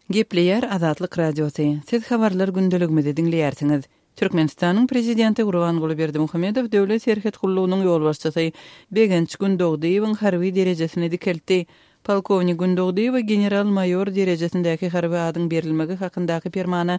Gepleyer Azatlyk Radiosu. Siz habarlar gündeligimizde dinleýärsiňiz. Türkmenistanyň prezidenti Gurbanguly Berdimuhammedow döwlet serhet gullugynyň ýolbaşçysy Begenç Gündogdyýewiň harby derejesine dikeldi. Polkownik Gündogdyýew general mayor derejesindäki harby adyň berilmegi hakyndaky fermana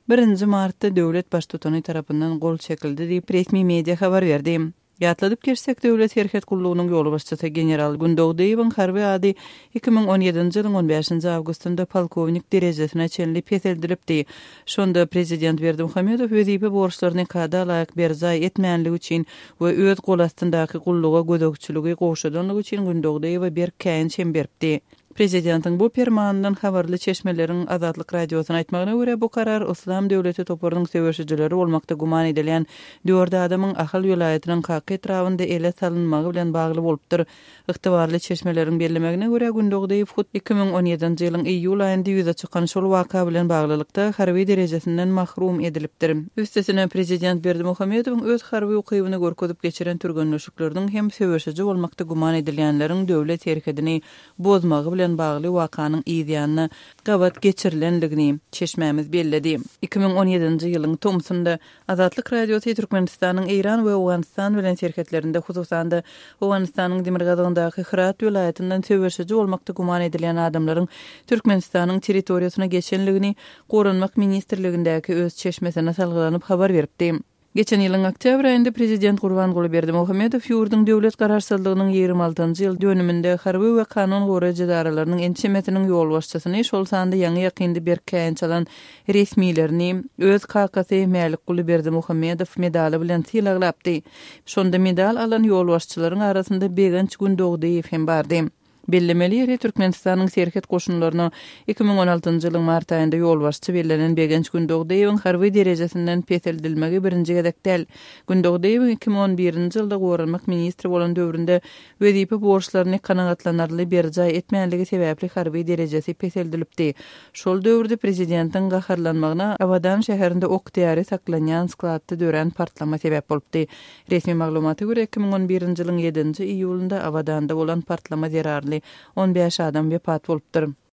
1 martda döwlet baştutany tarapyndan gol çekildi diýip resmi media habar berdi. Ýatladyp geçsek döwlet serhet gullugynyň ýolbaşçysy general Gündogdyýewiň harby ady 2017-nji ýylyň 15-nji awgustynda polkownik derejesine çenilip peseldilipdi. Şonda prezident Berdimuhammedow wezipe borçlaryny kada laýyk berzay etmänligi üçin we öz gol astyndaky gulluga gödökçüligi goşudanlygy üçin Gündogdyýewe bir käýin çemberipdi. Prezidentiň bu fermanyndan habarly çeşmeleriň Azatlyk Radiosyna aýtmagyna görä bu karar Islam döwleti toparynyň sewerçileri bolmakda guman edilen 4 adamyň Ahal vilayatynyň haky etrawynda ele salynmagy bilen bagly bolupdyr. Ygtybarly çeşmeleriň bellemegine görä Gündogdyýew 2017-nji ýylyň iýul aýynda ýüze çykan şol waka bilen baglylykda harby derejesinden mahrum edilipdir. Üstesine prezident Berdimuhammedow öz harby ukybyny görkezip geçiren türgenleşikleriniň hem sewerçi bolmakda guman edilýänleriň döwlet herkedini bozmagy bilen bagly wakanyň ýa-da gabat geçirilenligini çeşmämiz belledi. 2017-nji ýylyň Tomsunda Azatlyk Radiosy Türkmenistanyň Iran we Awganistan bilen şerketlerinde hususanda Awganistanyň Demirgazyndaky Hirat vilayatyndan sewerçi bolmakda guman edilen adamlaryň Türkmenistanyň territoriýasyna geçenligini Gorunmak ministrligindäki öz çeşmesine salgylanyp habar beripdi. Geçen ýylyň oktyabr aýynda prezident Gurbanguly Berdimuhammedow ýurdun döwlet garaşsyzlygynyň 26-njy ýyl dönüminde harby we kanun goraýjy daralarynyň ençemetiniň ýolbaşçysyny şol sanda ýangy ýakyndy bir käýin çalan resmilerini öz kakasy Mälikguly Berdimuhammedow medali bilen sylaglapdy. Şonda medal alan ýolbaşçylaryň arasynda Begenç Gündogdyýew hem bardy. Bellemeli ýeri Türkmenistanyň serhet goşunlaryna 2016-njy ýylyň mart aýynda ýolbaşçy bellenen Begenç Gündogdyýewiň harby derejesininden peseldilmegi birinji gedekdel. Gündogdyýew 2011-nji ýylda Gorunmak ministri bolan döwründe wezipe borçlaryny kanagatlanarly berjay etmänligi sebäpli harby derejesi peseldilipdi. Şol döwürde prezidentiň gaharlanmagyna Abadan şäherinde oktyary saklanýan skladda dören partlama sebäp bolupdy. Resmi maglumata görä 2011-nji ýylyň 7-nji iýulynda Abadanda bolan partlama zerarly 15 adam wepat bolupdyr.